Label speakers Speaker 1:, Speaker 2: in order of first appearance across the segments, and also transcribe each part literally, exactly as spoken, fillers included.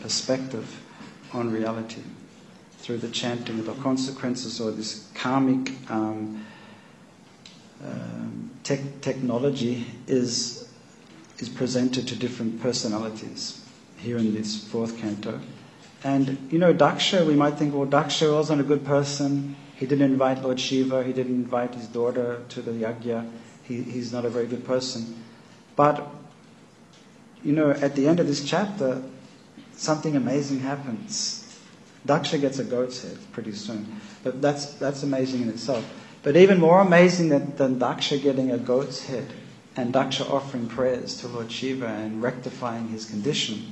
Speaker 1: perspective on reality through the chanting of the consequences, or this karmic um, um, tech technology is is presented to different personalities here in this fourth canto. And, you know, Daksha, we might think, well, Daksha wasn't a good person. He didn't invite Lord Shiva. He didn't invite his daughter to the yajna. He, he's not a very good person. But, you know, at the end of this chapter, something amazing happens. Daksha gets a goat's head pretty soon. But that's, that's amazing in itself. But even more amazing than, than Daksha getting a goat's head and Daksha offering prayers to Lord Shiva and rectifying his condition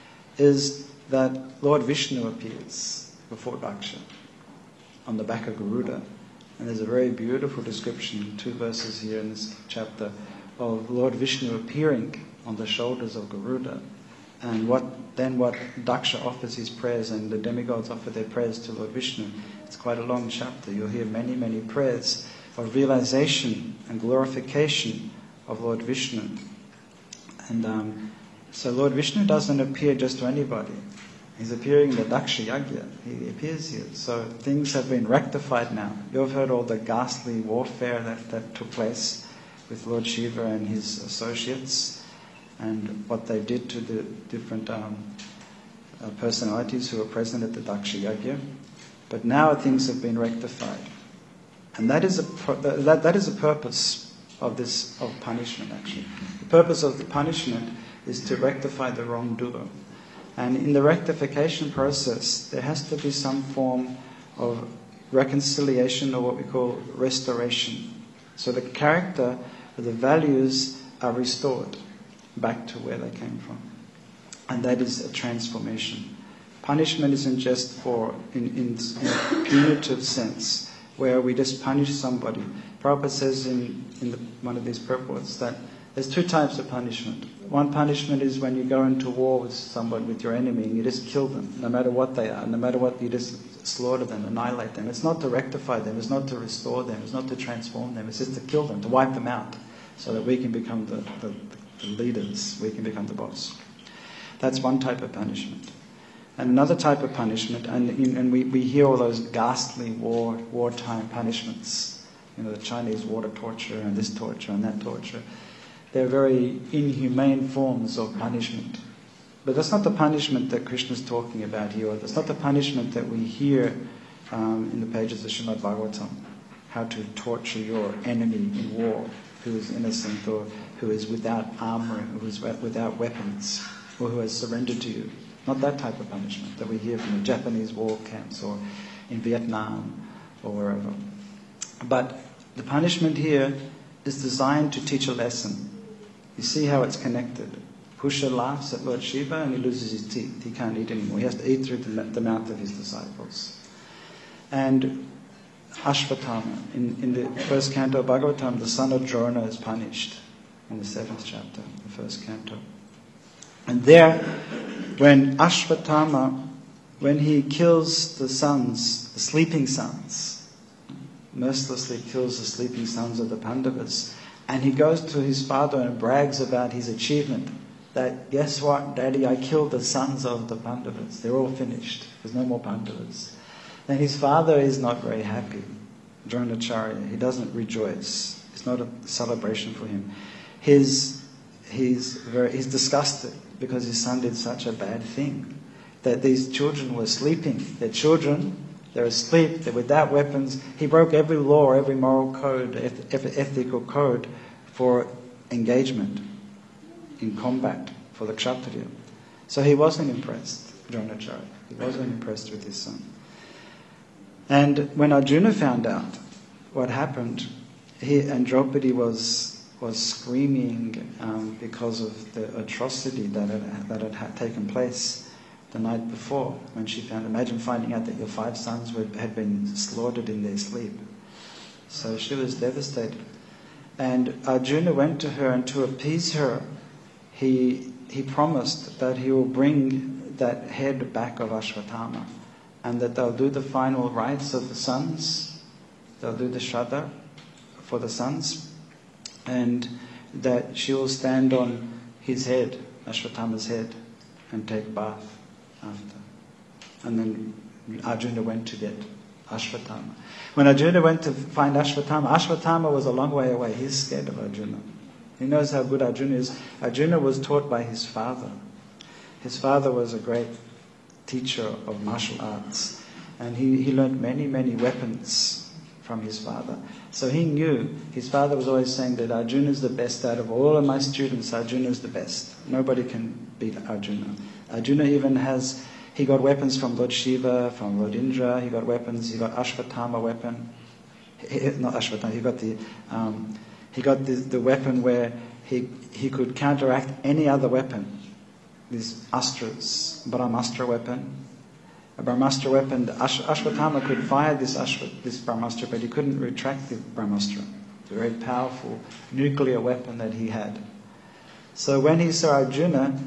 Speaker 1: is that Lord Vishnu appears before Daksha on the back of Garuda. And there's a very beautiful description, two verses here in this chapter, of Lord Vishnu appearing on the shoulders of Garuda. And what then what Daksha offers his prayers, and the demigods offer their prayers to Lord Vishnu. It's quite a long chapter. You'll hear many, many prayers of realization and glorification of Lord Vishnu. And um, so Lord Vishnu doesn't appear just to anybody. He's appearing in the Daksha Yajna. He appears here. So things have been rectified now. You've heard all the ghastly warfare that, that took place with Lord Shiva and his associates, and what they did to the different um, uh, personalities who were present at the Daksha Yajna. But now things have been rectified. And that is a that, that is a purpose of this of punishment, actually. The purpose of the punishment is to rectify the wrongdoer. And in the rectification process, there has to be some form of reconciliation, or what we call restoration. So the character, the values are restored back to where they came from. And that is a transformation. Punishment isn't just for, in, in, in a punitive sense, where we just punish somebody. Prabhupada says in, in the, one of these purports that there's two types of punishment. One punishment is when you go into war with someone, with your enemy, and you just kill them, no matter what they are, no matter what, you just slaughter them, annihilate them. It's not to rectify them, it's not to restore them, it's not to transform them, it's just to kill them, to wipe them out, so that we can become the, the, the leaders, we can become the boss. That's one type of punishment. And another type of punishment, and, and we, we hear all those ghastly war wartime punishments, you know, the Chinese water torture and this torture and that torture. They're very inhumane forms of punishment. But that's not the punishment that Krishna's talking about here, or that's not the punishment that we hear um, in the pages of Srimad Bhagavatam. How to torture your enemy in war, who is innocent, or who is without armor, who is without weapons, or who has surrendered to you. Not that type of punishment that we hear from the Japanese war camps or in Vietnam or wherever. But the punishment here is designed to teach a lesson. You see how it's connected. Pusha laughs at Lord Shiva and he loses his teeth. He can't eat anymore. He has to eat through the, the mouth of his disciples. And Ashvatthama, in, in the first canto of Bhagavatam, the son of Drona is punished in the seventh chapter, the first canto. And there, when Ashvatthama, when he kills the sons, the sleeping sons, mercilessly kills the sleeping sons of the Pandavas, and he goes to his father and brags about his achievement, that, guess what, Daddy, I killed the sons of the Pandavas. They're all finished. There's no more Pandavas. Then his father is not very happy, Dronacharya. He doesn't rejoice. It's not a celebration for him. His, he's, very, he's disgusted because his son did such a bad thing, that these children were sleeping. They're children, they're asleep, they're without weapons. He broke every law, every moral code, eth- ethical code for engagement in combat for the Kshatriya. So he wasn't impressed, Dronacharya. He wasn't impressed with his son. And when Arjuna found out what happened, he, and Draupadi was was screaming um, because of the atrocity that had, that had, had taken place the night before, when she found, imagine finding out that your five sons were, had been slaughtered in their sleep. So she was devastated. And Arjuna went to her, and to appease her, he he promised that he will bring that head back of Ashvatthama, and that they'll do the final rites of the sons, they'll do the Shraddha for the sons, and that she will stand on his head, Ashvatthama's head, and take bath after. And then Arjuna went to get Ashwatthama. When Arjuna went to find Ashwatthama, Ashwatthama was a long way away. He's scared of Arjuna. He knows how good Arjuna is. Arjuna was taught by his father. His father was a great teacher of martial arts. And he, he learned many, many weapons from his father. So he knew, his father was always saying that Arjuna is the best out of all of my students. Arjuna is the best. Nobody can beat Arjuna. Arjuna even has, he got weapons from Lord Shiva, from Lord Indra. He got weapons, he got Ashwatthama weapon. He, not Ashwatthama, he got the... Um, He got the, the weapon where he he could counteract any other weapon. These astras, Brahmastra weapon. A Brahmastra weapon, Ash, Ashwatthama could fire this Ashwa, this Brahmastra, but he couldn't retract the Brahmastra. It's a very powerful nuclear weapon that he had. So when he saw Arjuna,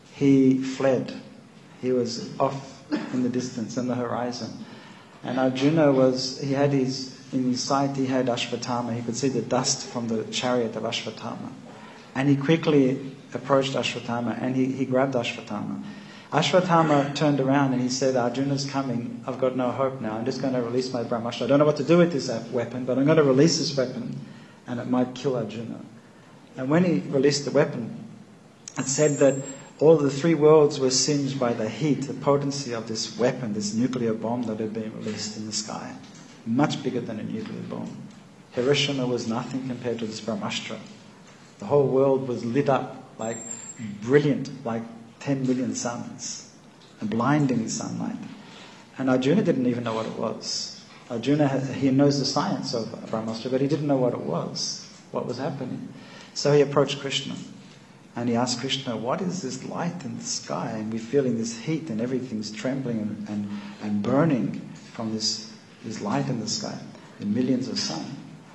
Speaker 1: he fled. He was off in the distance, in the horizon. And Arjuna was, he had his... In his sight, he had Ashwatthama. He could see the dust from the chariot of Ashwatthama. And he quickly approached Ashwatthama and he, he grabbed Ashwatthama. Ashwatthama turned around and he said, Arjuna's coming. I've got no hope now. I'm just going to release my Brahmastra. I don't know what to do with this weapon, but I'm going to release this weapon and it might kill Arjuna. And when he released the weapon, it said that all the three worlds were singed by the heat, the potency of this weapon, this nuclear bomb that had been released in the sky. Much bigger than a nuclear bomb. Hiroshima was nothing compared to this Brahmastra. The whole world was lit up like brilliant, like ten million suns, a blinding sunlight. And Arjuna didn't even know what it was. Arjuna, he knows the science of Brahmastra, but he didn't know what it was, what was happening. So he approached Krishna and he asked Krishna, what is this light in the sky? And we're feeling this heat and everything's trembling and, and, and burning from this There's light in the sky, in millions of sun.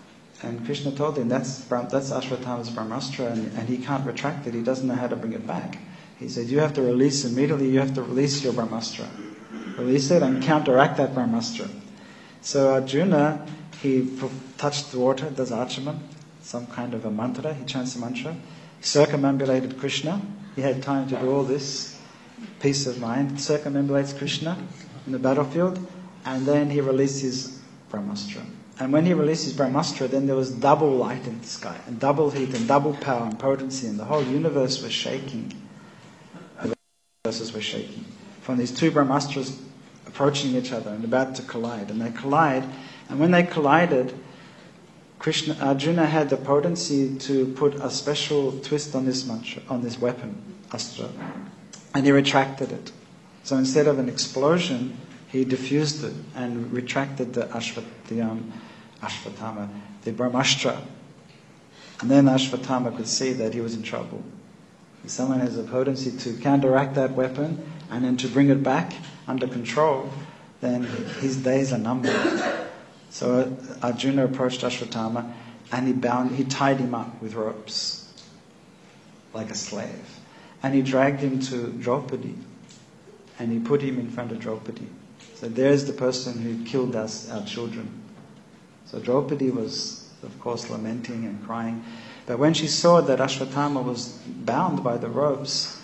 Speaker 1: And Krishna told him, that's that's Ashwatthama's Brahmastra, and, and he can't retract it. He doesn't know how to bring it back. He said, you have to release immediately, you have to release your Brahmastra. Release it and counteract that Brahmastra. So Arjuna, he touched the water, does Archaman, some kind of a mantra, he chants a mantra, circumambulated Krishna. He had time to do all this, peace of mind, circumambulates Krishna in the battlefield. And then he released his Brahmastra. And when he released his Brahmastra, then there was double light in the sky, and double heat, and double power and potency, and the whole universe was shaking. The universes were shaking. From these two Brahmastras approaching each other and about to collide. And they collide, and when they collided, Krishna, Arjuna had the potency to put a special twist on this mantra, on this weapon, Astra. And he retracted it. So instead of an explosion, he diffused it and retracted the, Ashvat, the um, Ashwatthama, the Brahmastra. And then Ashwatthama could see that he was in trouble. If someone has a potency to counteract that weapon and then to bring it back under control, then his days are numbered. So Arjuna approached Ashwatthama and he bound, he tied him up with ropes like a slave. And he dragged him to Draupadi and he put him in front of Draupadi. So there's the person who killed us, our children. So Draupadi was, of course, lamenting and crying. But when she saw that Ashwatthama was bound by the ropes,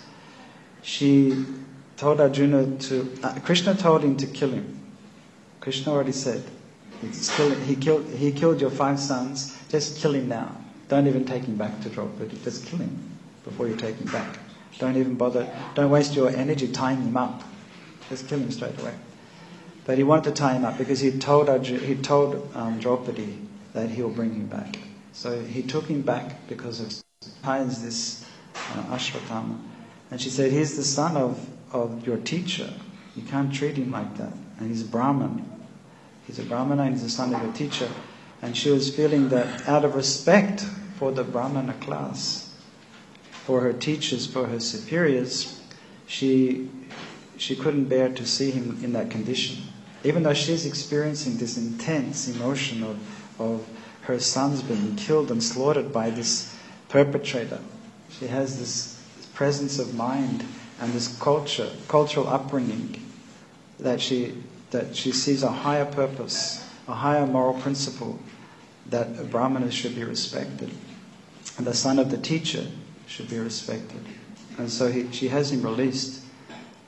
Speaker 1: she told Arjuna to... Uh, Krishna told him to kill him. Krishna already said, kill, he, killed, he killed your five sons, just kill him now. Don't even take him back to Draupadi. Just kill him before you take him back. Don't even bother. Don't waste your energy tying him up. Just kill him straight away. But he wanted to tie him up because he told he told um, Draupadi that he'll bring him back. So he took him back because of ties this uh, Ashwatthama. And she said, he's the son of, of your teacher. You can't treat him like that. And he's a Brahman. He's a Brahmana and he's the son of your teacher. And she was feeling that out of respect for the Brahmana class, for her teachers, for her superiors, she she couldn't bear to see him in that condition. Even though she's experiencing this intense emotion of, of her sons being killed and slaughtered by this perpetrator. She has this presence of mind and this culture, cultural upbringing, that she that she sees a higher purpose, a higher moral principle, that Brahmanas should be respected. And the son of the teacher should be respected. And so he, she has him released.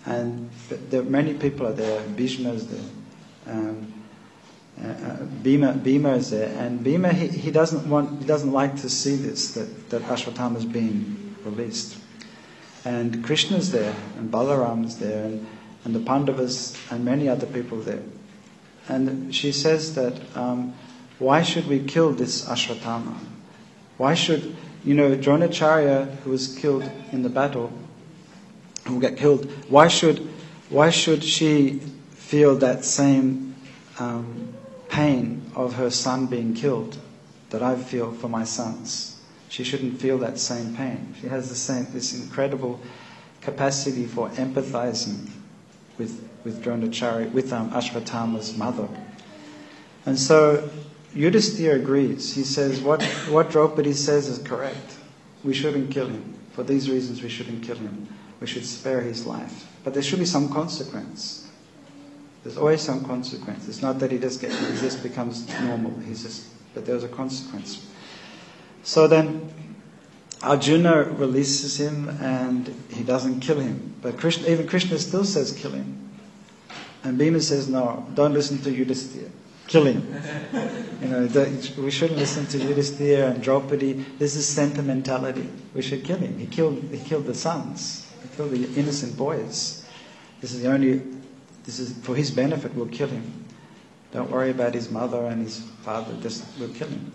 Speaker 1: And there many people are there. Bhishma is there. Um, uh, uh, Bhima, Bhima is there, and Bhima he, he doesn't want he doesn't like to see this that that Ashwatthama is being released. And Krishna is there, and Balaram is there, and, and the Pandavas and many other people there. And she says that um, why should we kill this Ashwatthama? Why should you know Dronacharya, who was killed in the battle, who got killed? Why should why should she feel that same um, pain of her son being killed that I feel for my sons? She shouldn't feel that same pain. She has the same this incredible capacity for empathizing with with Dronacharya, with um, Ashwatthama's mother. And so Yudhisthira agrees. He says what what Draupadi says is correct. We shouldn't kill him. For these reasons we shouldn't kill him. We should spare his life. But there should be some consequence. There's always some consequence. It's not that he just gets, he just becomes normal. He's just, but there's a consequence. So then Arjuna releases him and he doesn't kill him. But Krishna, even Krishna still says kill him. And Bhima says, no, don't listen to Yudhisthira. Kill him. You know, the, we shouldn't listen to Yudhisthira and Draupadi. This is sentimentality. We should kill him. He killed, he killed the sons. He killed the innocent boys. This is the only, this is for his benefit, we'll kill him. Don't worry about his mother and his father, just we'll kill him.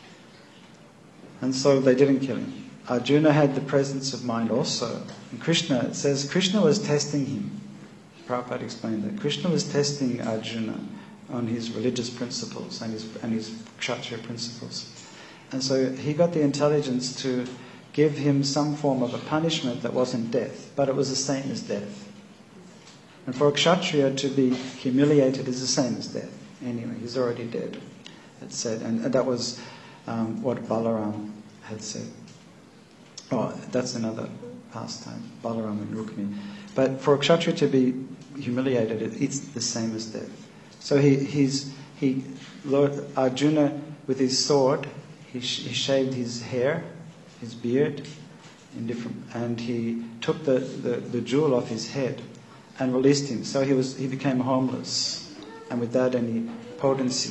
Speaker 1: And so they didn't kill him. Arjuna had the presence of mind also. And Krishna, it says Krishna was testing him. Prabhupada explained that. Krishna was testing Arjuna on his religious principles and his, and his kshatriya principles. And so he got the intelligence to give him some form of a punishment that wasn't death, but it was the same as death. And for a kshatriya to be humiliated is the same as death. Anyway, he's already dead, it said. And that was um, what Balaram had said. Oh, that's another pastime, Balaram and Rukmini. But for a kshatriya to be humiliated, it, it's the same as death. So he, he's, he, Lord Arjuna, with his sword, he, sh- he shaved his hair, his beard, in different, and he took the, the, the jewel off his head and released him. So he was he became homeless, and without any potency.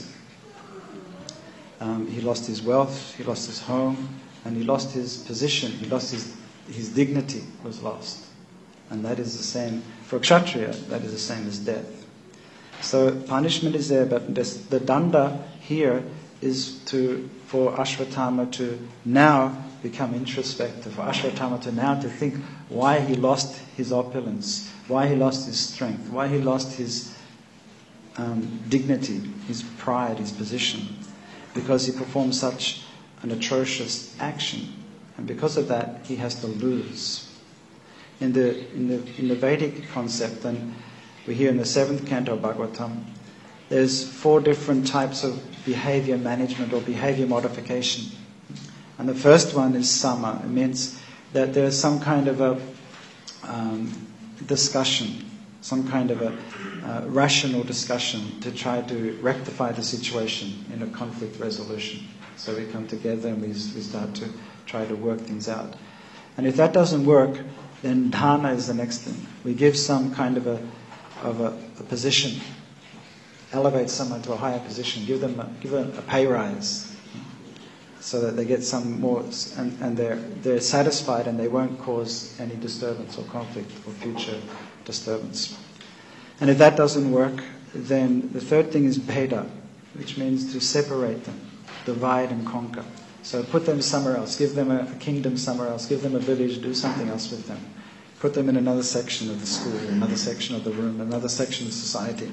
Speaker 1: Um, he lost his wealth, he lost his home, and he lost his position. He lost his his dignity was lost, and that is the same for a kshatriya. That is the same as death. So punishment is there, but this, the danda here is to for Ashwatthama to now become introspective, for Ashwatthama to now to think why he lost his opulence, why he lost his strength, why he lost his um, dignity, his pride, his position, because he performed such an atrocious action, and because of that he has to lose. In the in the in the Vedic concept, and we hear in the seventh canto of Bhagavatam, there's four different types of behavior management or behavior modification. And the first one is sama. It means that there's some kind of a um, discussion, some kind of a uh, rational discussion to try to rectify the situation in a conflict resolution. So we come together and we, we start to try to work things out. And if that doesn't work, then dana is the next thing. We give some kind of a of a, a position, elevate someone to a higher position, give them a, give them a pay rise, so that they get some more, and, and they're they're satisfied and they won't cause any disturbance or conflict or future disturbance. And if that doesn't work, then the third thing is bheda, which means to separate them, divide and conquer. So put them somewhere else, give them a, a kingdom somewhere else, give them a village, do something else with them. Put them in another section of the school, another section of the room, another section of society.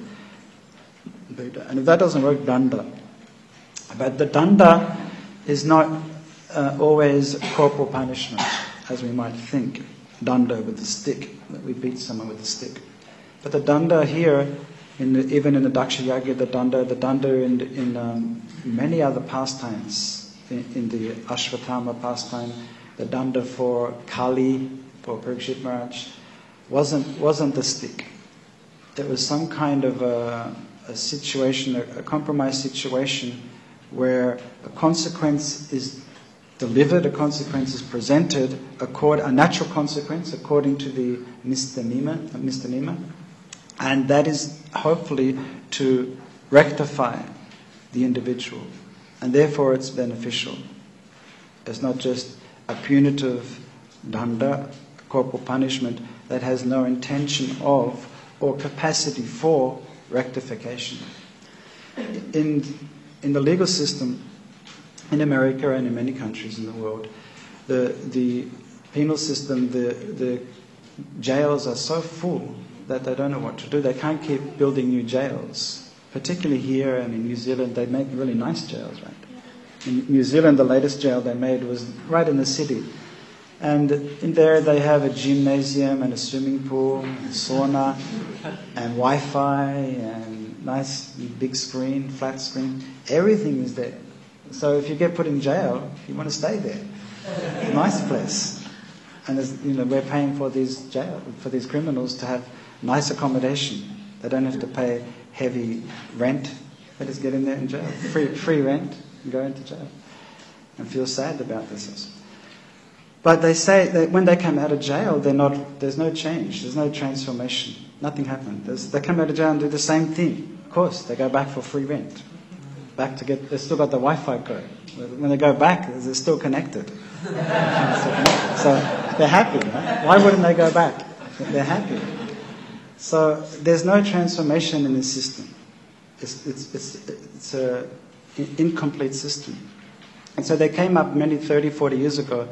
Speaker 1: And if that doesn't work, danda. But the danda is not uh, always corporal punishment, as we might think. Danda with the stick, that we beat someone with a stick. But the danda here, in the, even in the Daksha Yagya, the danda, the danda in, in um, many other pastimes, in, in the Ashwatthama pastime, the danda for Kali, for Parikshit Maharaj, wasn't wasn't the stick. There was some kind of a, a situation, a, a compromised situation, where a consequence is delivered, a consequence is presented, accord, a natural consequence according to the mistamima, mistamima, and that is hopefully to rectify the individual, and therefore it's beneficial. It's not just a punitive danda, corporal punishment, that has no intention of or capacity for rectification. In, in the legal system, in America and in many countries in the world, the, the penal system, the, the jails are so full that they don't know what to do. They can't keep building new jails. Particularly here and in New Zealand, they make really nice jails, right? In New Zealand, the latest jail they made was right in the city. And in there they have a gymnasium and a swimming pool, and sauna, and Wi-Fi, and nice big screen, flat screen. Everything is there. So if you get put in jail, you want to stay there. It's a nice place. And you know, we're paying for these jail, for these criminals to have nice accommodation. They don't have to pay heavy rent. They just get in there in jail. Free, free rent and go into jail. And feel sad about this. But they say that when they come out of jail, they're not, there's no change, there's no transformation. Nothing happened. There's, they come out of jail and do the same thing. Of course, they go back for free rent. Back to get, they've still got the Wi-Fi code. When they go back, they're still connected. still connected. So they're happy, right? Why wouldn't they go back? They're happy. So there's no transformation in this system. It's, it's, it's, it's an incomplete system. And so they came up many thirty, forty years ago.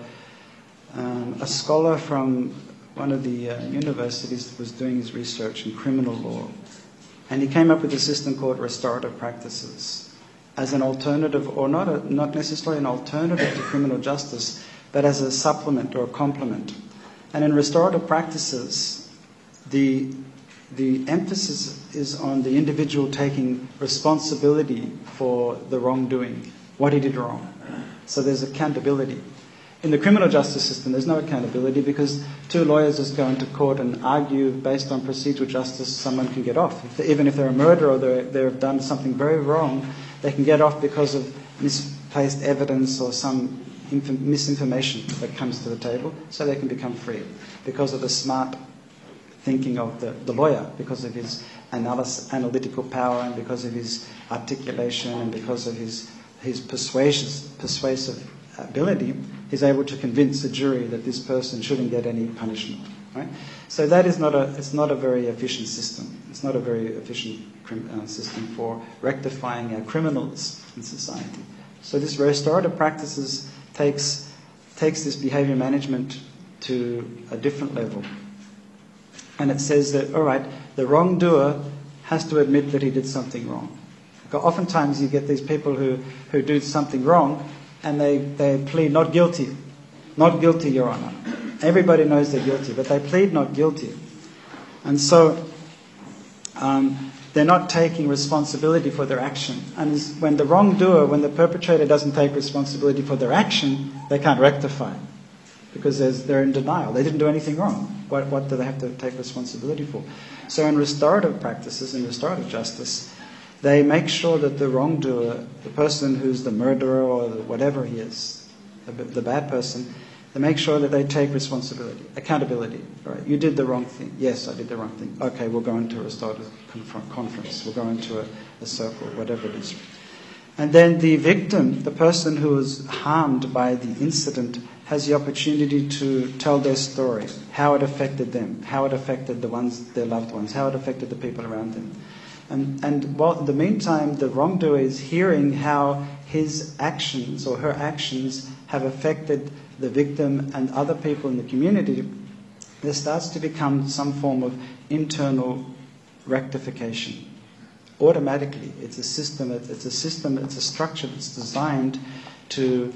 Speaker 1: Um, a scholar from one of the uh, universities was doing his research in criminal law. And he came up with a system called restorative practices as an alternative, or not, a, not necessarily an alternative to criminal justice, but as a supplement or a complement. And in restorative practices, the, the emphasis is on the individual taking responsibility for the wrongdoing, what he did wrong. So there's accountability. In the criminal justice system, there's no accountability because two lawyers just go into court and argue based on procedural justice, someone can get off. If they, even if they're a murderer or they've done something very wrong, they can get off because of misplaced evidence or some inf- misinformation that comes to the table, so they can become free because of the smart thinking of the, the lawyer, because of his analysis, analytical power, and because of his articulation, and because of his, his persuasive, persuasive ability, is able to convince the jury that this person shouldn't get any punishment. Right? So that is not a, it's not a very efficient system. It's not a very efficient crim, uh, system for rectifying our criminals in society. So this restorative practices takes, takes this behavior management to a different level. And it says that, all right, the wrongdoer has to admit that he did something wrong. Because oftentimes you get these people who, who do something wrong, and they, they plead not guilty. Not guilty, Your Honour. Everybody knows they're guilty, but they plead not guilty. And so um, they're not taking responsibility for their action. And when the wrongdoer, when the perpetrator doesn't take responsibility for their action, they can't rectify. Because they're in denial. They didn't do anything wrong. What, what do they have to take responsibility for? So in restorative practices, in restorative justice, they make sure that the wrongdoer, the person who's the murderer or whatever he is, the, the bad person, they make sure that they take responsibility, accountability. Right? You did the wrong thing. Yes, I did the wrong thing. Okay, we'll go into a restorative conference. We'll go into a, a circle, whatever it is. And then the victim, the person who was harmed by the incident, has the opportunity to tell their story, how it affected them, how it affected the ones, their loved ones, how it affected the people around them. And, and while in the meantime, the wrongdoer is hearing how his actions or her actions have affected the victim and other people in the community, there starts to become some form of internal rectification. Automatically, it's a system. It's a system. It's a structure that's designed to.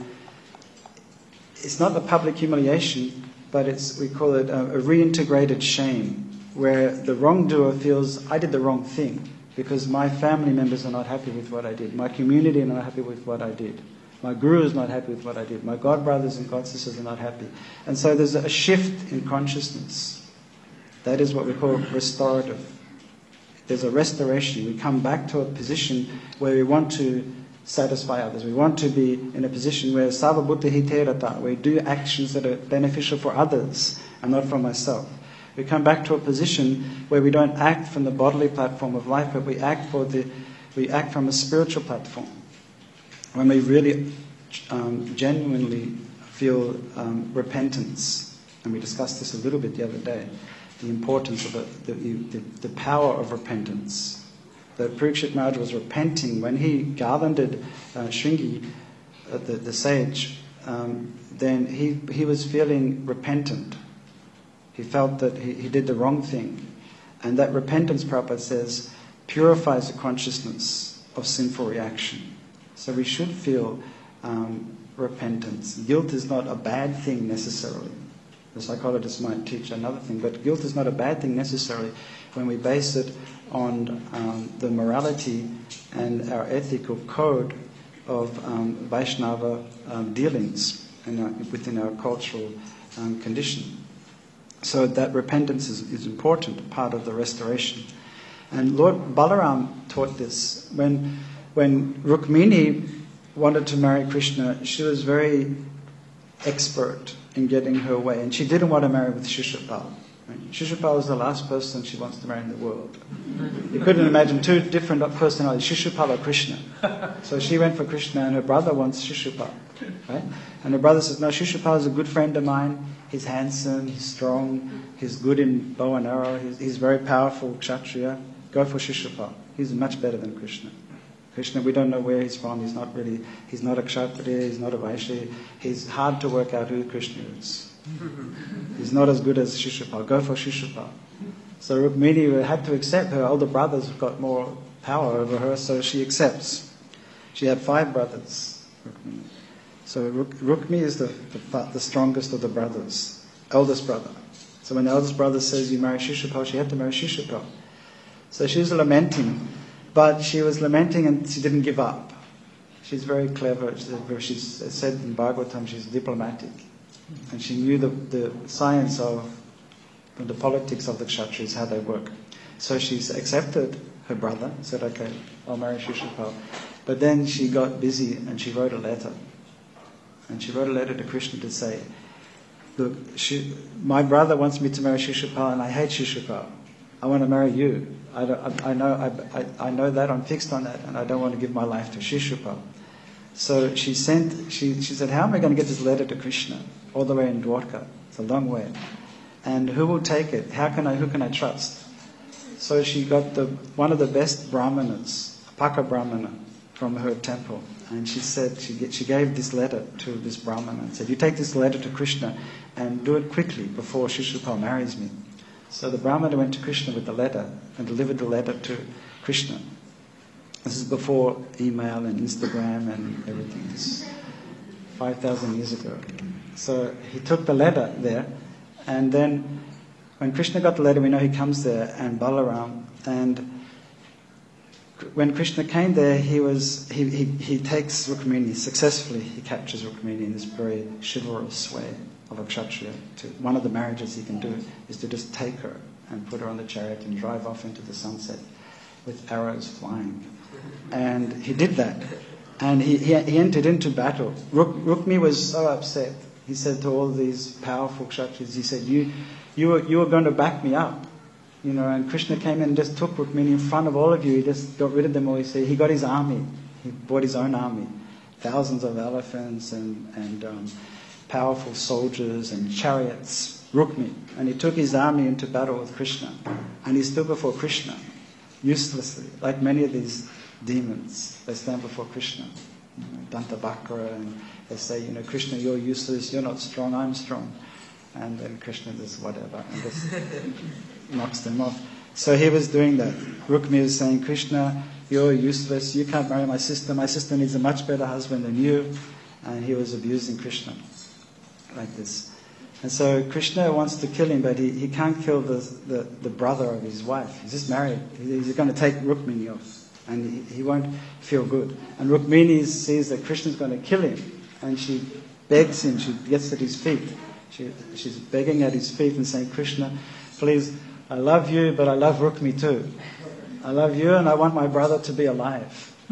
Speaker 1: It's not a public humiliation, but it's we call it a, a reintegrated shame, where the wrongdoer feels I did the wrong thing. Because my family members are not happy with what I did. My community are not happy with what I did. My guru is not happy with what I did. My god brothers and god sisters are not happy. And so there's a shift in consciousness. That is what we call restorative. There's a restoration. We come back to a position where we want to satisfy others. We want to be in a position where Sarvabhuta hiterata, where we do actions that are beneficial for others and not for myself. We come back to a position where we don't act from the bodily platform of life, but we act for the we act from a spiritual platform. When we really um, genuinely feel um, repentance, and we discussed this a little bit the other day, the importance of the, the, the, the power of repentance. That Parikshit Maharaj was repenting when he garlanded uh, Shringi, uh, the, the sage, um, then he, he was feeling repentant. He felt that he, he did the wrong thing. And that repentance, Prabhupada says, purifies the consciousness of sinful reaction. So we should feel um, repentance. Guilt is not a bad thing necessarily. The psychologists might teach another thing, but guilt is not a bad thing necessarily when we base it on um, the morality and our ethical code of um, Vaishnava um, dealings in our, within our cultural um, condition. So that repentance is, is important, part of the restoration. And Lord Balaram taught this. When, when Rukmini wanted to marry Krishna, she was very expert in getting her way. And she didn't want to marry with Shishupal. Right? Shishupal is the last person she wants to marry in the world. You couldn't imagine two different personalities, Shishupal or Krishna. So she went for Krishna and her brother wants Shishupal. Right? And her brother says, no, Shishupal is a good friend of mine. He's handsome, he's strong, he's good in bow and arrow, he's, he's very powerful, Kshatriya. Go for Shishupal. He's much better than Krishna. Krishna, we don't know where he's from. He's not really, he's not a Kshatriya, he's not a Vaishya. He's hard to work out who Krishna is. He's not as good as Shishupal. Go for Shishupal. So Rukmini had to accept. Her older brothers got more power over her, so she accepts. She had five brothers, Rukmini. So Ruk, Rukmi is the, the the strongest of the brothers, eldest brother. So when the eldest brother says you marry Shishupal, she had to marry Shishupal. So she was lamenting, but she was lamenting and she didn't give up. She's very clever. She's said in Bhagavatam she's diplomatic. And she knew the, the science of the politics of the Kshatriyas, how they work. So she's accepted her brother, said, okay, I'll marry Shishupal. But then she got busy and she wrote a letter. And she wrote a letter to Krishna to say, look, she, my brother wants me to marry Shishupal and I hate Shishupal. I want to marry you. I, don't, I, I know I, I, I know that, I'm fixed on that, and I don't want to give my life to Shishupal. So she sent, she, she said, how am I going to get this letter to Krishna? All the way in Dwarka. It's a long way. And who will take it? How can I, who can I trust? So she got the one of the best brahmanas, Paka Brahmana, from her temple. And she said, she, she gave this letter to this brahmana and said, you take this letter to Krishna and do it quickly before Shishupal marries me. So the brahmana went to Krishna with the letter and delivered the letter to Krishna. This is before email and Instagram and everything. This is five thousand years ago. So he took the letter there, and then when Krishna got the letter, we know he comes there, and Balaram, and when Krishna came there, he was he, he, he takes Rukmini successfully. He captures Rukmini in this very chivalrous way of a Kshatriya. To, one of the marriages he can do is to just take her and put her on the chariot and drive off into the sunset with arrows flying. And he did that. And he, he, he entered into battle. Ruk, Rukmi was so upset. He said to all these powerful Kshatriyas, he said, you, you, were, you were going to back me up. You know, and Krishna came in and just took Rukmini in front of all of you. He just got rid of them all. He said he got his army. He brought his own army. Thousands of elephants and, and um, powerful soldiers and chariots. Rukmi. And he took his army into battle with Krishna. And he stood before Krishna, uselessly, like many of these demons. They stand before Krishna. You know, Dantabhakra, and they say, you know, Krishna, you're useless, you're not strong, I'm strong. And then Krishna does whatever and just knocks them off. So he was doing that. Rukmi was saying, Krishna, you're useless, you can't marry my sister, my sister needs a much better husband than you. And he was abusing Krishna like this. And so Krishna wants to kill him, but he, he can't kill the, the, the brother of his wife. He's just married. He's going to take Rukmini off. And he, he won't feel good. And Rukmini sees that Krishna's going to kill him. And she begs him, she gets at his feet. She, she's begging at his feet and saying, Krishna, please, I love you, but I love Rukmi too. I love you and I want my brother to be alive.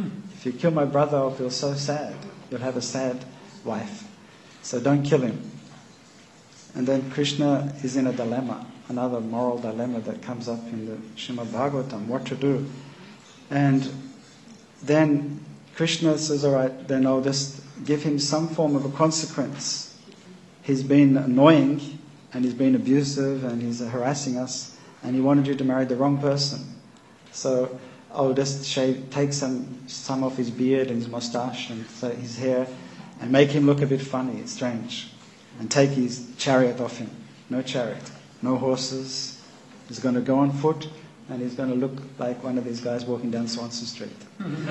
Speaker 1: If you kill my brother, I'll feel so sad. You'll have a sad life. So don't kill him. And then Krishna is in a dilemma, another moral dilemma that comes up in the Srimad Bhagavatam, what to do. And then Krishna says, all right, then I'll just give him some form of a consequence. He's been annoying, and he's been abusive, and he's harassing us, and he wanted you to marry the wrong person. So I'll just shave, take some, some off his beard and his moustache and his hair, and make him look a bit funny, strange. And take his chariot off him. No chariot, no horses. He's going to go on foot, and he's going to look like one of these guys walking down Swanson Street. He's going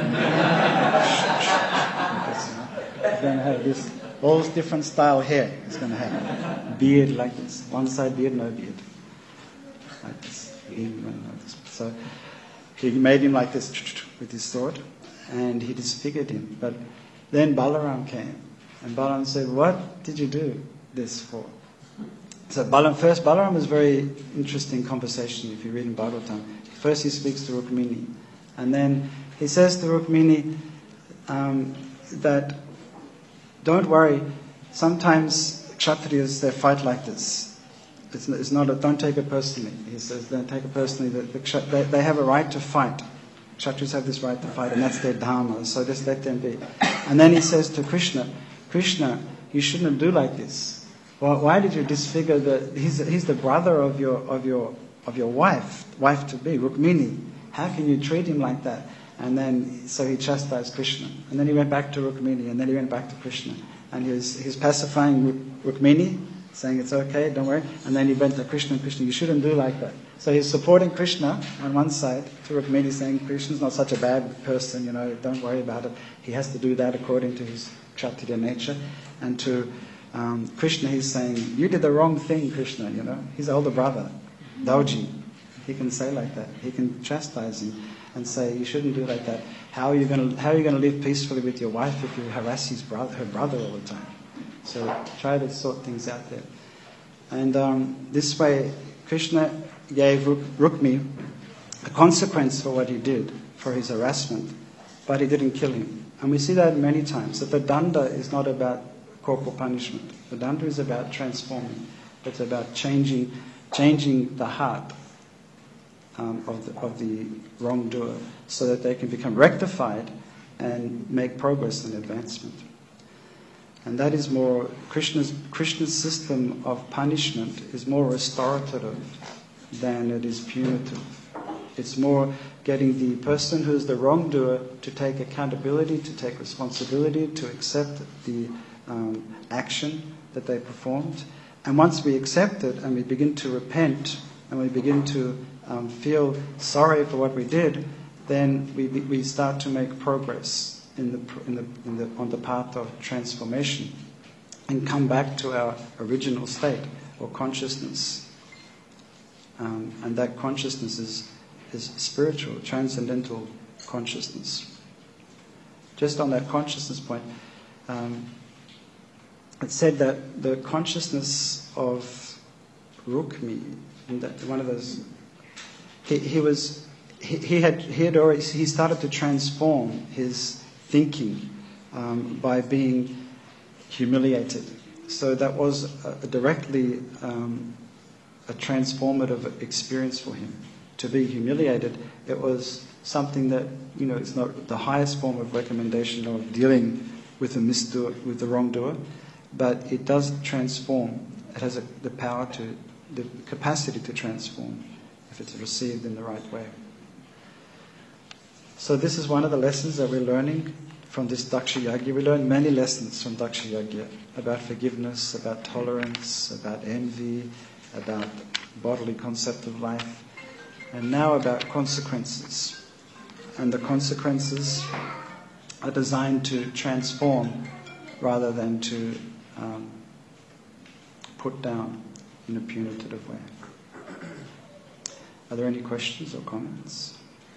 Speaker 1: to have this, all this different style hair. He's going to have beard like this, one side beard, no beard, like this. So he made him like this with his sword, and he disfigured him. But then Balaram came, and Balaram said, "What did you do this for?" So Balaram, first, Balaram is a very interesting conversation if you read in Bhagavatam. First he speaks to Rukmini, and then he says to Rukmini um, that, don't worry, sometimes Kshatriyas, they fight like this. It's, it's not a, don't take it personally. He says, don't take it personally. The, the, they, they have a right to fight. Kshatriyas have this right to fight, and that's their dharma, so just let them be. And then he says to Krishna, Krishna, you shouldn't do like this. Well, why did you disfigure the? He's, he's the brother of your of your of your wife, wife to be, Rukmini. How can you treat him like that? And then so he chastised Krishna, and then he went back to Rukmini, and then he went back to Krishna, and he was he was pacifying Rukmini, saying it's okay, don't worry. And then he went to Krishna, and Krishna, you shouldn't do like that. So he's supporting Krishna on one side, to Rukmini, saying Krishna's not such a bad person, you know, don't worry about it. He has to do that according to his Kshatriya nature, and to Um, Krishna, he's saying, you did the wrong thing, Krishna, you know. His older brother, Dauji. He can say like that. He can chastise him and say, you shouldn't do like that. How are you going to, how are you going to live peacefully with your wife if you harass his brother, her brother all the time? So try to sort things out there. And um, this way, Krishna gave Ruk- Rukmi a consequence for what he did, for his harassment, but he didn't kill him. And we see that many times, that the danda is not about corporal punishment. The danda is about transforming. It's about changing, changing the heart um, of the of the wrongdoer, so that they can become rectified and make progress and advancement. And that is more Krishna's Krishna's system of punishment is more restorative than it is punitive. It's more getting the person who's the wrongdoer to take accountability, to take responsibility, to accept the Um, action that they performed. And once we accept it and we begin to repent and we begin to um, feel sorry for what we did, then we we start to make progress in the, in the, in the on the path of transformation and come back to our original state or consciousness. Um, and that consciousness is, is spiritual, transcendental consciousness. Just on that consciousness point, um, it said that the consciousness of Rukmi, in that one of those, he, he was, he, he had he had already he started to transform his thinking um, by being humiliated. So that was a, a directly um, a transformative experience for him. To be humiliated, it was something that, you know, it's not the highest form of recommendation of dealing with the misdoer, with the wrongdoer. But it does transform. It has a, the power to, the capacity to transform if it's received in the right way. So this is one of the lessons that we're learning from this Daksha Yajna. We learn many lessons from Daksha Yajna about forgiveness, about tolerance, about envy, about bodily concept of life, and now about consequences. And the consequences are designed to transform rather than to Um, put down in a punitive way. Are there any questions or comments?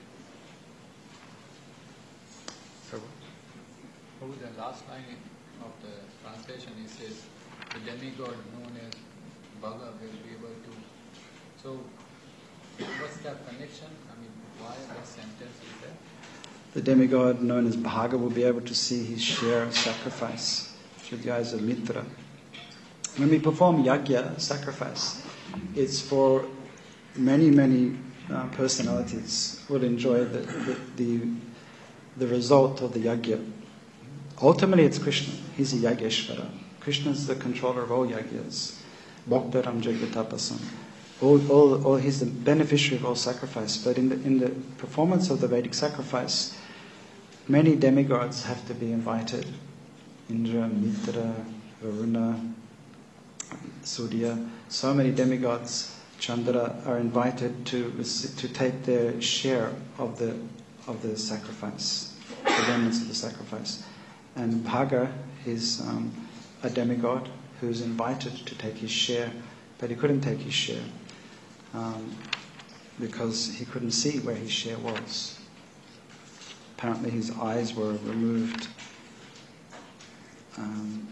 Speaker 2: So, over the last line of the translation, it says, the demigod known as Bhaga will be able to. So, what's that connection? I mean, why that sentence is there?
Speaker 1: the demigod known as Bhaga will be able to see his share of sacrifice through the eyes of Mitra. When we perform yajna, sacrifice, it's for many, many uh, personalities will enjoy the, the, the, the result of the yajna. Ultimately, it's Krishna. He's a Yajneshvara. Krishna is the controller of all yajnas. Bhaktaram Jagatapasam. All, all, all, he's the beneficiary of all sacrifice. But in the, in the performance of the Vedic sacrifice, many demigods have to be invited. Indra, Mitra, Varuna, Surya. So many demigods, Chandra, are invited to to take their share of the of the sacrifice, the remnants of the sacrifice. And Bhaga is um, a demigod who's invited to take his share, but he couldn't take his share um, because he couldn't see where his share was. Apparently his eyes were removed. Um,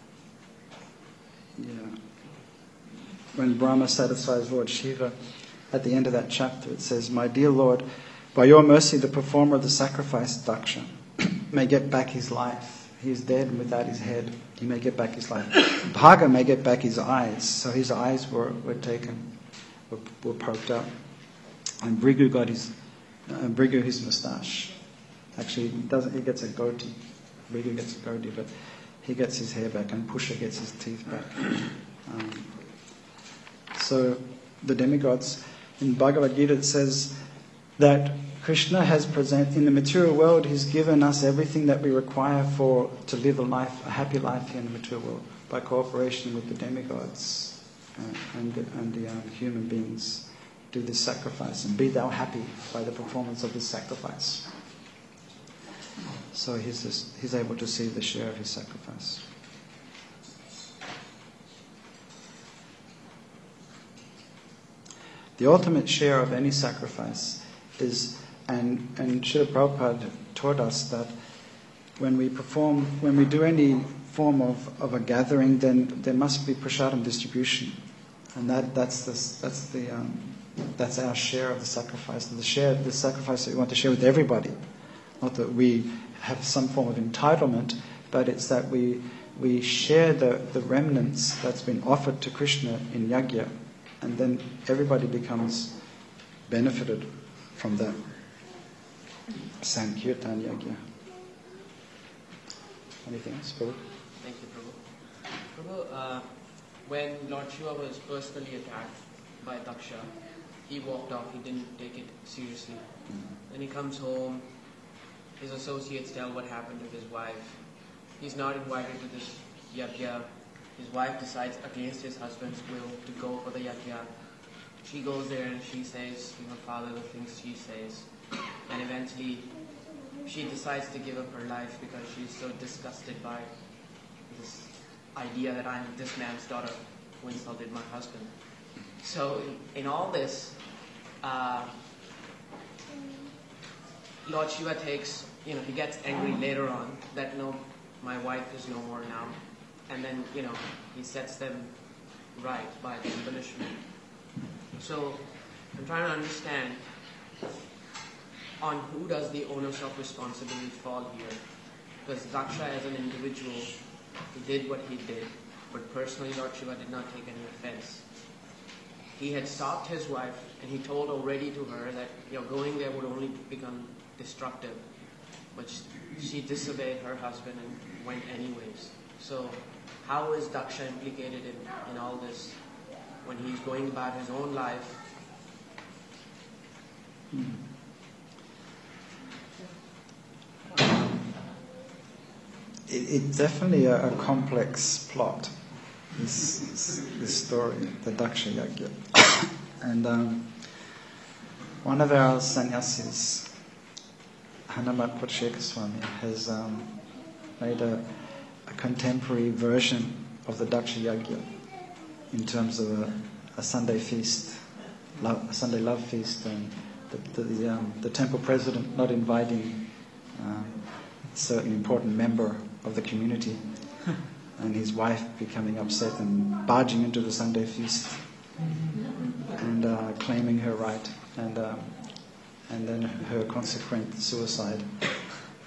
Speaker 1: yeah. When Brahma satisfies Lord Shiva, at the end of that chapter it says, "My dear Lord, by your mercy the performer of the sacrifice, Daksha, may get back his life. He is dead without his head. He may get back his life. Bhaga may get back his eyes." So his eyes were, were taken, were, were poked up. And Brigu got his, uh, Brigu his moustache. Actually, he doesn't. He gets a goatee. Brigu gets a goatee, but he gets his hair back, and Pusha gets his teeth back. Um, so the demigods, in Bhagavad Gita it says that Krishna has present in the material world. He's given us everything that we require for to live a life, a happy life here in the material world, by cooperation with the demigods uh, and the, and the um, human beings. Do this sacrifice, and be thou happy by the performance of this sacrifice. So he's just, he's able to see the share of his sacrifice. The ultimate share of any sacrifice is, and and Srila Prabhupada taught us that when we perform, when we do any form of, of a gathering, then there must be prasadam distribution, and that that's the that's the um, that's our share of the sacrifice. And the share, the sacrifice that we want to share with everybody, not that we have some form of entitlement, but it's that we we share the, the remnants that's been offered to Krishna in yajna, and then everybody becomes benefited from that. Sankirtan yajna. Anything else, Prabhu?
Speaker 3: Thank you, Prabhu. Prabhu, uh, when Lord Shiva was personally attacked by Daksha, he walked off, he didn't take it seriously. Mm-hmm. Then he comes home, his associates tell what happened to his wife. He's not invited to this yajna. His wife decides against his husband's will to go for the yajna. She goes there and she says to her father the things she says. And eventually she decides to give up her life because she's so disgusted by this idea that I'm this man's daughter who insulted my husband. So in, in all this, uh, Lord Shiva takes, you know, he gets angry later on that, no, my wife is no more now. And then, you know, he sets them right by the punishment. So I'm trying to understand, on who does the onus of responsibility fall here? Because Daksha as an individual, he did what he did, but personally Lord Shiva did not take any offense. He had stopped his wife, and he told already to her that, you know, going there would only become destructive. But she disobeyed her husband and went anyways. So how is Daksha implicated in, in all this when he's going about his own life?
Speaker 1: Hmm. It, it's definitely a, a complex plot, this, this, this story, the Daksha Yajna. And um, one of our sannyasis, Hanumat Pursheka Swami, has um, made a, a contemporary version of the Daksha Yajna in terms of a, a Sunday feast, love, a Sunday love feast, and the, the, the, um, the temple president not inviting um, a certain important member of the community, and his wife becoming upset and barging into the Sunday feast and uh, claiming her right, and um, and then her consequent suicide.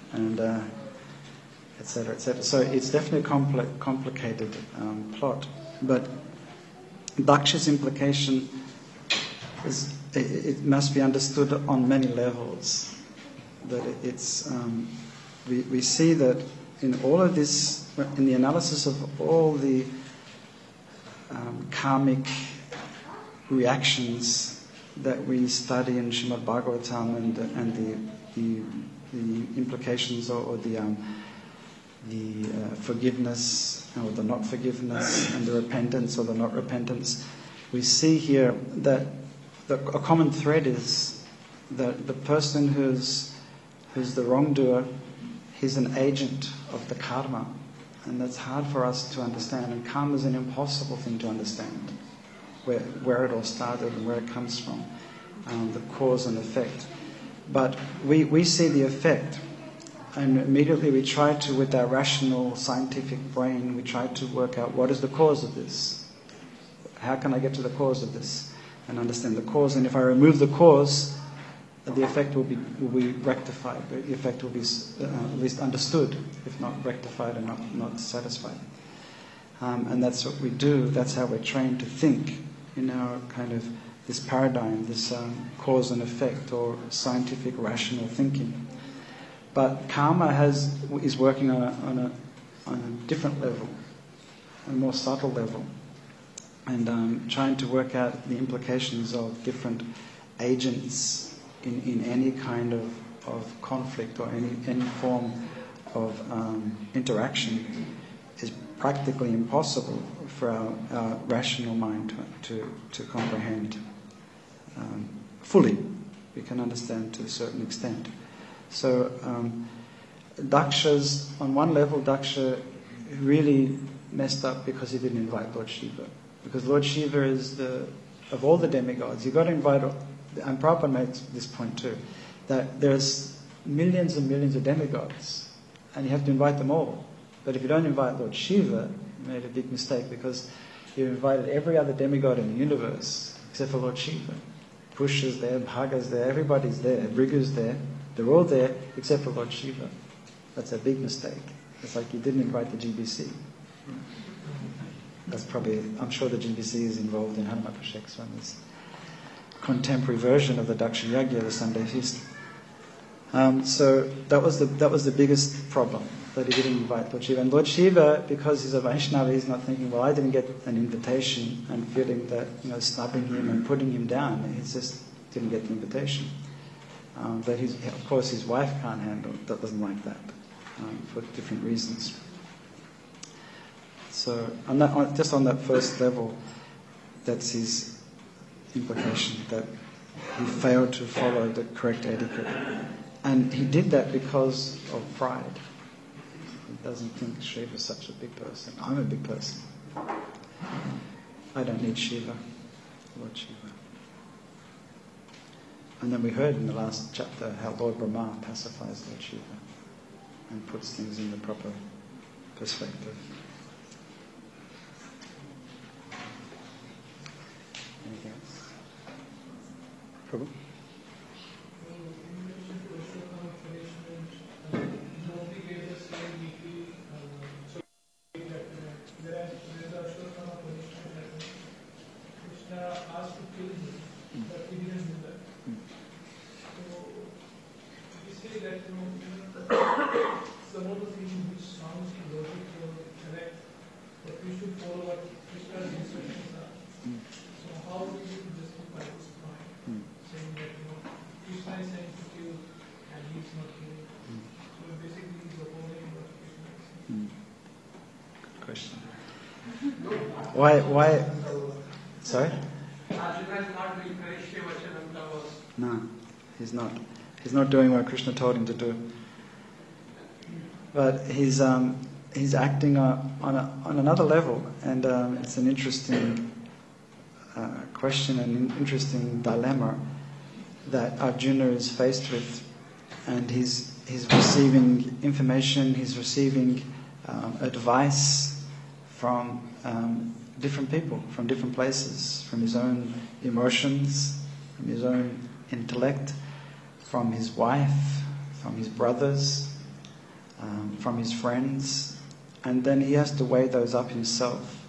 Speaker 1: and uh, et cetera, et cetera. So it's definitely a compli- complicated um, plot. But Daksha's implication is it, it must be understood on many levels. That it's um, we we see that in all of this, in the analysis of all the um, karmic reactions that we study in Srimad Bhagavatam and and the the, the implications or, or the um, the uh, forgiveness or the not forgiveness and the repentance or the not repentance, we see here that the, a common thread is that the person who's who's the wrongdoer, he's an agent of the karma, and that's hard for us to understand. And karma is an impossible thing to understand, where where it all started and where it comes from, um, the cause and effect. But we we see the effect. And immediately we try to, with our rational, scientific brain, we try to work out what is the cause of this. How can I get to the cause of this and understand the cause? And if I remove the cause, the effect will be will be rectified. The effect will be uh, at least understood, if not rectified and not, not satisfied. Um, and that's what we do. That's how we're trained to think in our kind of this paradigm, this um, cause and effect or scientific, rational thinking. But karma has is working on a, on a on a different level, a more subtle level, and um, trying to work out the implications of different agents in, in any kind of, of conflict or any any form of um, interaction is practically impossible for our, our rational mind to to, to comprehend um, fully. We can understand to a certain extent. So um, Daksha's, on one level, Daksha really messed up because he didn't invite Lord Shiva. Because Lord Shiva is the, of all the demigods, you've got to invite, and Prabhupada makes this point too, that there's millions and millions of demigods, and you have to invite them all. But if you don't invite Lord Shiva, you made a big mistake, because you invited every other demigod in the universe, except for Lord Shiva. Pusha's there, Bhaga's there, everybody's there, Bhrigu's there. They're all there except for Lord Shiva. That's a big mistake. It's like you didn't invite the G B C. That's probably, I'm sure the G B C is involved in Hanumakashek Swami's contemporary version of the Daksha Yagya, the Sunday feast. Um, so that was the that was the biggest problem, that he didn't invite Lord Shiva. And Lord Shiva, because he's a Vaishnava, he's not thinking, well, I didn't get an invitation, and feeling that, you know, snubbing him and putting him down. He just didn't get the invitation. Um, but his, of course his wife can't handle it, that doesn't like that, um, for different reasons. So on that, on, just on that first level, that's his implication, that he failed to follow the correct etiquette. And he did that because of pride. He doesn't think Shiva is such a big person. I'm a big person. I don't need Shiva, Lord Shiva. And then we heard in the last chapter how Lord Brahma pacifies Lord Shiva and puts things in the proper perspective. Anything else? Prabhu? Why, why, sorry? No, he's not. He's not doing what Krishna told him to do. But he's um, he's acting uh, on a, on another level, and um, it's an interesting uh, question, an interesting dilemma that Arjuna is faced with, and he's he's receiving information, he's receiving um, advice from um, different people, from different places, from his own emotions, from his own intellect, from his wife, from his brothers, um, from his friends, and then he has to weigh those up himself.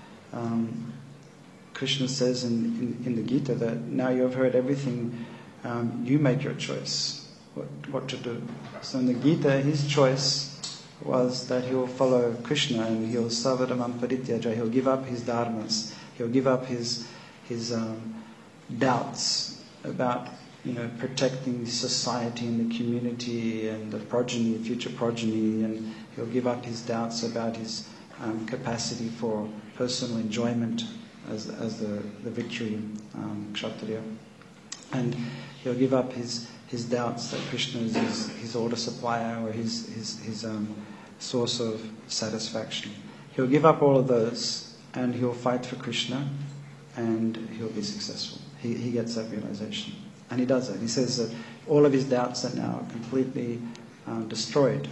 Speaker 1: Um, Krishna says in, in, in the Gita that now you have heard everything, um, you make your choice what, what to do. So in the Gita, his choice was that he will follow Krishna and he'll savadamam parityaja, he'll give up his dharmas, he'll give up his his um, doubts about, you know, protecting society and the community and the progeny, future progeny, and he'll give up his doubts about his um, capacity for personal enjoyment as as the, the victory um, kshatriya. And he'll give up his, his doubts that Krishna is his, his order supplier or his, his, his um, source of satisfaction. He'll give up all of those and he'll fight for Krishna and he'll be successful. He, he gets that realization. And he does it. He says that all of his doubts are now completely um, destroyed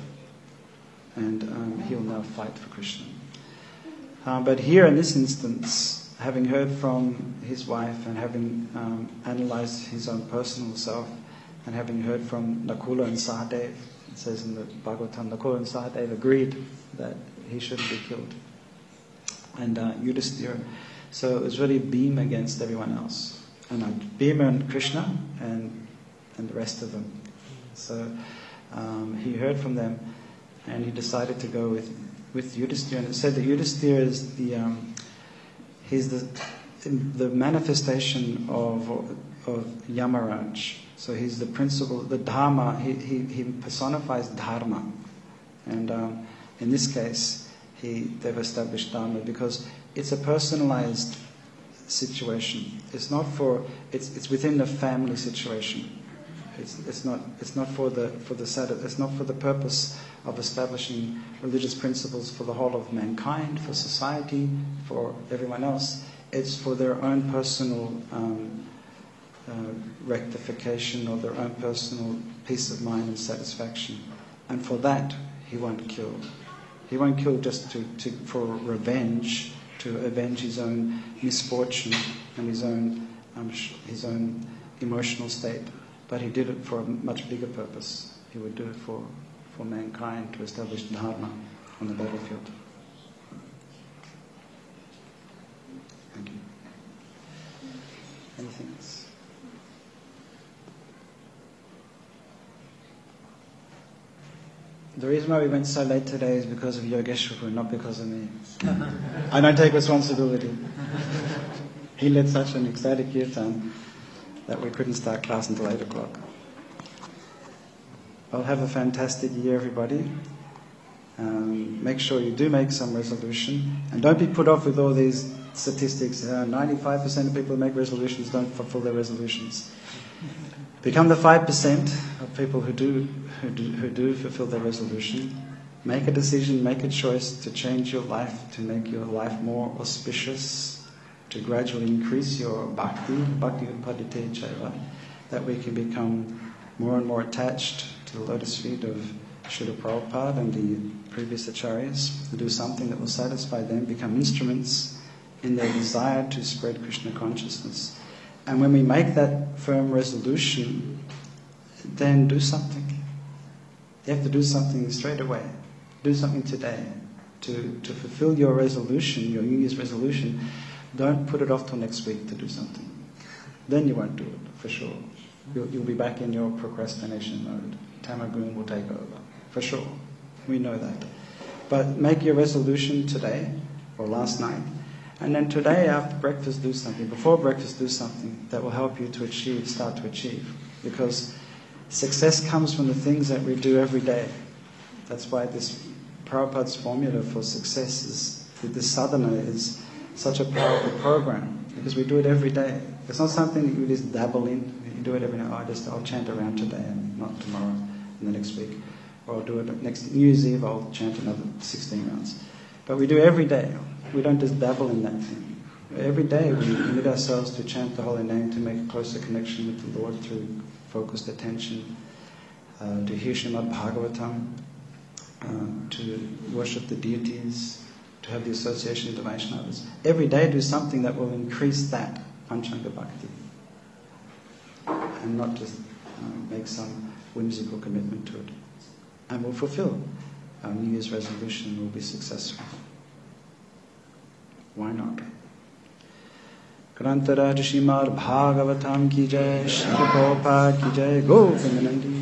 Speaker 1: and um, he'll now fight for Krishna. Um, but here in this instance, having heard from his wife and having um, analysed his own personal self and having heard from Nakula and Sahadev, it says in the Bhagavatam, Nakula and Sahadev agreed that he shouldn't be killed. And uh, Yudhisthira, so it was really Bhima against everyone else. And uh, Bhima and Krishna and and the rest of them. So um, he heard from them and he decided to go with, with Yudhisthira. And it said that Yudhisthira is the... Um, He's the the manifestation of of Yamaraj. So he's the principle, the Dharma. He he, he personifies Dharma, and um, in this case, he they've established Dharma because it's a personalized situation. It's not for it's it's within the family situation. It's it's not it's not for the for the it's not for the purpose of establishing religious principles for the whole of mankind, for society, for everyone else. It's for their own personal um, uh, rectification or their own personal peace of mind and satisfaction. And for that, he won't kill. He won't kill just to, to for revenge, to avenge his own misfortune and his own um, his own emotional state. But he did it for a much bigger purpose. He would do it for for mankind, to establish Dharma on the battlefield. Thank you. Anything else? The reason why we went so late today is because of Yogeshwar, not because of me. I don't take responsibility. He led such an ecstatic kirtan that we couldn't start class until eight o'clock. Well, have a fantastic year, everybody. Um, make sure you do make some resolution. And don't be put off with all these statistics. Uh, ninety-five percent of people who make resolutions don't fulfill their resolutions. Become the five percent of people who do, who do who do fulfill their resolution. Make a decision, make a choice to change your life, to make your life more auspicious, to gradually increase your bhakti, bhakti utpadite chaiva, that we can become more and more attached to the lotus feet of Srila Prabhupada and the previous acharyas, to do something that will satisfy them, become instruments in their desire to spread Krishna consciousness. And when we make that firm resolution, then do something. You have to do something straight away. Do something today. To, to fulfill your resolution, your New Year's resolution, don't put it off till next week to do something. Then you won't do it, for sure. You'll, you'll be back in your procrastination mode. Tamagun will take over, for sure. We know that. But make your resolution today, or last night, and then today after breakfast do something, before breakfast do something that will help you to achieve, start to achieve. Because success comes from the things that we do every day. That's why this Prabhupada's formula for success is, this sadhana is such a powerful program, because we do it every day. It's not something that you just dabble in. You do it every day. Oh, I just, I'll chant around today and not tomorrow and the next week. Or I'll do it next New Year's Eve, I'll chant another sixteen rounds. But we do it every day. We don't just dabble in that thing. Every day we commit ourselves to chant the holy name, to make a closer connection with the Lord through focused attention, uh, to hear Srimad Bhagavatam, uh, to worship the deities, to have the association with the Vaishnavas. Every day do something that will increase that Panchanga Bhakti. And not just uh, make some whimsical commitment to it. And will fulfill. our New Year's resolution will be successful. Why not? Grantharaj Srimad Bhagavatam ki jai, Shri Prabhupada ki jai, Govinda Nandi